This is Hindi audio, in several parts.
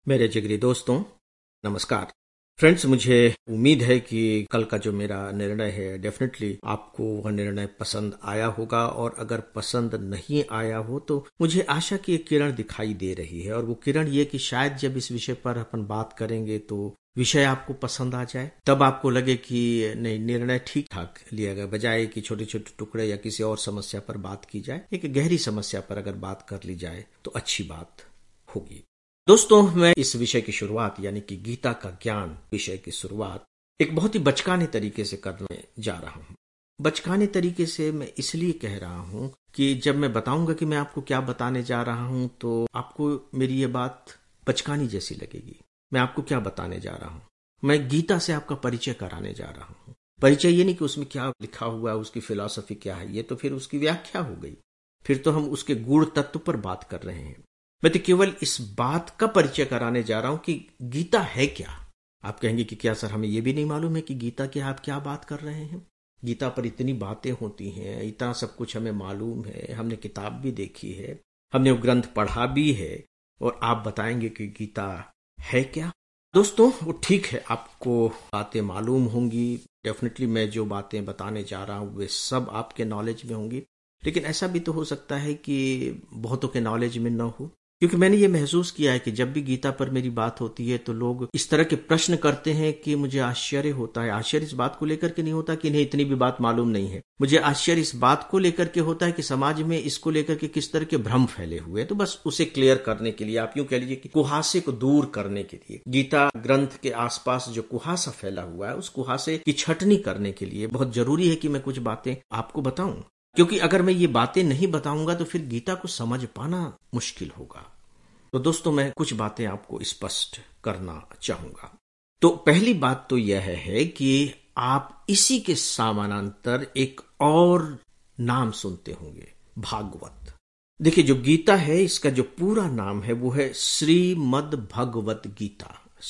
मेरे जिगरी दोस्तों, नमस्कार। फ्रेंड्स, मुझे उम्मीद है कि कल का जो मेरा निर्णय है डेफिनेटली आपको वह निर्णय पसंद आया होगा, और अगर पसंद नहीं आया हो तो मुझे आशा की एक किरण दिखाई दे रही है, और वो किरण ये कि शायद जब इस विषय पर अपन बात करेंगे तो विषय आपको पसंद आ जाए, तब आपको लगे कि नहीं, निर्णय ठीक ठाक लिया गया, बजाय कि छोटे छोटे टुकड़े या किसी और समस्या पर बात की जाए, एक गहरी समस्या पर अगर बात कर ली जाए तो अच्छी बात होगी। दोस्तों, मैं इस विषय की शुरुआत यानी कि गीता का ज्ञान विषय की शुरुआत एक बहुत ही बचकाने तरीके से करने जा रहा हूं। बचकाने तरीके से मैं इसलिए कह रहा हूं कि जब मैं बताऊंगा कि मैं आपको क्या बताने जा रहा हूं तो आपको मेरी ये बात बचकानी जैसी लगेगी। मैं आपको क्या बताने जा रहा हूं? मैं गीता से आपका परिचय कराने जा रहा हूं। परिचय ये नहीं कि उसमें क्या लिखा हुआ है, उसकी फिलॉसफी क्या है, ये तो फिर उसकी व्याख्या हो गई, फिर तो हम उसके गूढ़ तत्व पर बात कर रहे हैं। मैं तो केवल इस बात का परिचय कराने जा रहा हूं कि गीता है क्या। आप कहेंगे कि क्या सर, हमें यह भी नहीं मालूम है कि गीता की आप क्या बात कर रहे हैं। गीता पर इतनी बातें होती हैं, इतना सब कुछ हमें मालूम है, हमने किताब भी देखी है, हमने वो ग्रंथ पढ़ा भी है, और आप बताएंगे कि गीता है क्या। दोस्तों, वो ठीक है, आपको बातें मालूम होंगी, डेफिनेटली मैं जो बातें बताने जा रहा हूं वे सब आपके नॉलेज में होंगी, लेकिन ऐसा भी तो हो सकता है कि बहुतों के नॉलेज में न हो, क्योंकि मैंने ये महसूस किया है कि जब भी गीता पर मेरी बात होती है तो लोग इस तरह के प्रश्न करते हैं कि मुझे आश्चर्य होता है। आश्चर्य इस बात को लेकर के नहीं होता कि इन्हें इतनी भी बात मालूम नहीं है, मुझे आश्चर्य इस बात को लेकर के होता है कि समाज में इसको लेकर के किस तरह के भ्रम फैले हुए हैं। तो बस उसे क्लियर करने के लिए, आप यूं कह लीजिए कि कुहासे को दूर करने के लिए, गीता ग्रंथ के आसपास जो कुहासा फैला हुआ है उस कुहासे की छटनी करने के लिए बहुत जरूरी है कि मैं कुछ बातें आपको बताऊं, क्योंकि अगर मैं ये बातें नहीं बताऊंगा तो फिर गीता को समझ पाना मुश्किल होगा। तो दोस्तों, मैं कुछ बातें आपको स्पष्ट करना चाहूंगा। तो पहली बात तो यह है कि आप इसी के समानांतर एक और नाम सुनते होंगे, भागवत। देखिए, जो गीता है इसका जो पूरा नाम है वो है श्रीमद् भगवत गीता।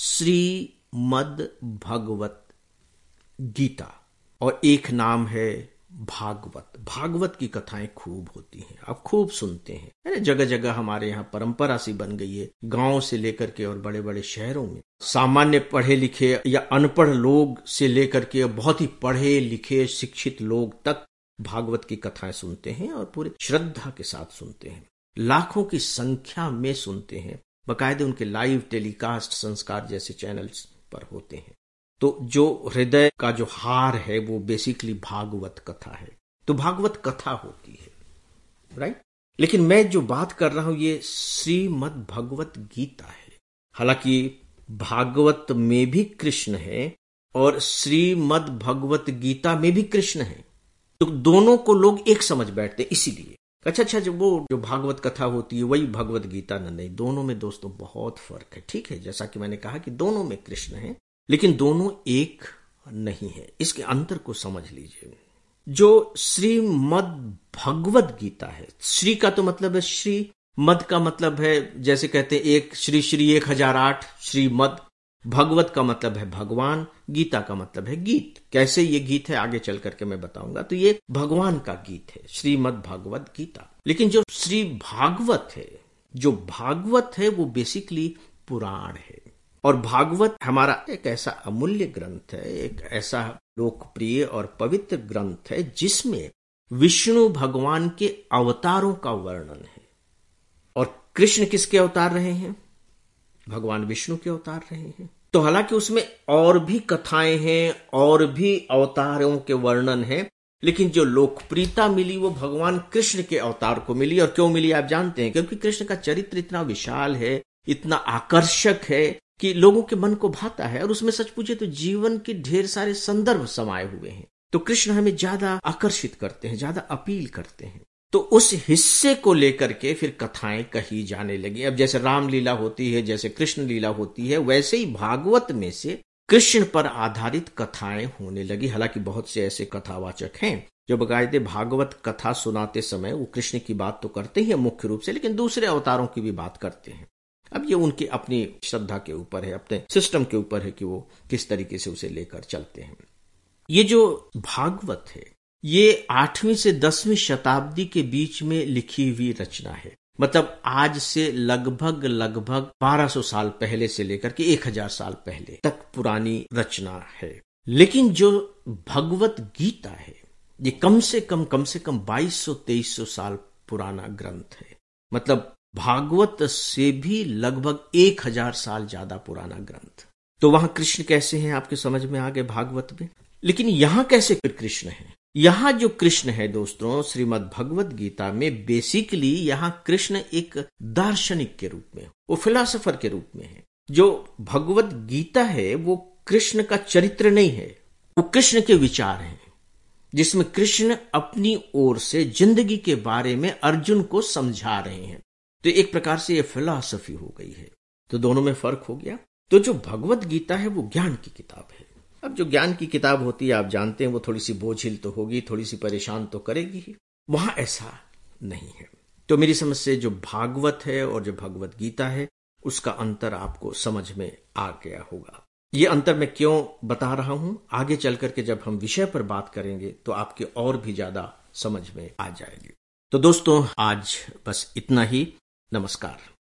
श्रीमद् भगवत गीता, और एक नाम है भागवत। भागवत की कथाएं खूब होती हैं, आप खूब सुनते हैं, जगह जगह हमारे यहाँ परंपरा सी बन गई है, गांव से लेकर के और बड़े बड़े शहरों में सामान्य पढ़े लिखे या अनपढ़ लोग से लेकर के बहुत ही पढ़े लिखे शिक्षित लोग तक भागवत की कथाएं सुनते हैं, और पूरे श्रद्धा के साथ सुनते हैं, लाखों की संख्या में सुनते हैं। बाकायदे उनके लाइव टेलीकास्ट संस्कार जैसे चैनल्स पर होते हैं। तो जो हृदय का जो हार है वो बेसिकली भागवत कथा है। तो भागवत कथा होती है, राइट। लेकिन मैं जो बात कर रहा हूं ये श्रीमद् भगवत गीता है। हालांकि भागवत में भी कृष्ण है और श्रीमद् भगवत गीता में भी कृष्ण है, तो दोनों को लोग एक समझ बैठते, इसीलिए अच्छा जब वो जो भागवत कथा होती है वही भगवत गीता नहीं। दोनों में दोस्तों बहुत फर्क है, ठीक है। जैसा कि मैंने कहा कि दोनों में कृष्ण है, लेकिन दोनों एक नहीं है। इसके अंतर को समझ लीजिए। जो श्रीमद् भगवत गीता है, श्री का तो मतलब है श्री, मद का मतलब है जैसे कहते हैं एक श्री श्री 1008 श्रीमद्, भगवत का मतलब है भगवान, गीता का मतलब है गीत। कैसे ये गीत है आगे चल करके मैं बताऊंगा। तो ये भगवान का गीत है, श्रीमद् भगवत गीता। लेकिन जो श्री भागवत है, जो भागवत है वो बेसिकली पुराण है, और भागवत हमारा एक ऐसा अमूल्य ग्रंथ है, एक ऐसा लोकप्रिय और पवित्र ग्रंथ है जिसमें विष्णु भगवान के अवतारों का वर्णन है। और कृष्ण किसके अवतार रहे हैं? भगवान विष्णु के अवतार रहे हैं। तो हालांकि उसमें और भी कथाएं हैं और भी अवतारों के वर्णन है, लेकिन जो लोकप्रियता मिली वो भगवान कृष्ण के अवतार को मिली। और क्यों मिली आप जानते हैं? क्योंकि कृष्ण का चरित्र इतना विशाल है, इतना आकर्षक है कि लोगों के मन को भाता है, और उसमें सच पूछे तो जीवन के ढेर सारे संदर्भ समाये हुए हैं। तो कृष्ण हमें ज्यादा आकर्षित करते हैं, ज्यादा अपील करते हैं। तो उस हिस्से को लेकर के फिर कथाएं कही जाने लगी। अब जैसे रामलीला होती है, जैसे कृष्ण लीला होती है, वैसे ही भागवत में से कृष्ण पर आधारित कथाएं होने लगी। हालांकि बहुत से ऐसे कथावाचक हैं जो बकायदे भागवत कथा सुनाते समय वो कृष्ण की बात तो करते ही है मुख्य रूप से, लेकिन दूसरे अवतारों की भी बात करते हैं। अब ये उनकी अपनी श्रद्धा के ऊपर है, अपने सिस्टम के ऊपर है कि वो किस तरीके से उसे लेकर चलते हैं। ये जो भागवत है ये 8वीं से 10वीं शताब्दी के बीच में लिखी हुई रचना है। मतलब आज से लगभग 1200 साल पहले से लेकर के 1000 साल पहले तक पुरानी रचना है। लेकिन जो भगवत गीता है ये कम से कम 2200-2300 साल पुराना ग्रंथ है। मतलब भागवत से भी लगभग 1000 साल ज्यादा पुराना ग्रंथ। तो वहां कृष्ण कैसे हैं आपके समझ में आ गए भागवत में। लेकिन यहां कैसे कृष्ण है? यहां जो कृष्ण है दोस्तों श्रीमद् भगवत गीता में बेसिकली यहां कृष्ण एक दार्शनिक के रूप में, वो फिलोसोफर के रूप में है। जो भगवत गीता है वो कृष्ण का चरित्र नहीं है, वो कृष्ण के विचार हैं, जिसमें कृष्ण अपनी ओर से जिंदगी के बारे में अर्जुन को समझा रहे हैं। तो एक प्रकार से ये फिलॉसफी हो गई है। तो दोनों में फर्क हो गया। तो जो भगवत गीता है वो ज्ञान की किताब है। अब जो ज्ञान की किताब होती है आप जानते हैं वो थोड़ी सी बोझिल तो होगी, थोड़ी सी परेशान तो करेगी ही। वहां ऐसा नहीं है। तो मेरी समझ से जो भागवत है और जो भगवत गीता है उसका अंतर आपको समझ में आ गया होगा। ये अंतर मैं क्यों बता रहा हूं, आगे चल करके जब हम विषय पर बात करेंगे तो आपके और भी ज्यादा समझ में आ जाएगी। तो दोस्तों आज बस इतना ही। नमस्कार।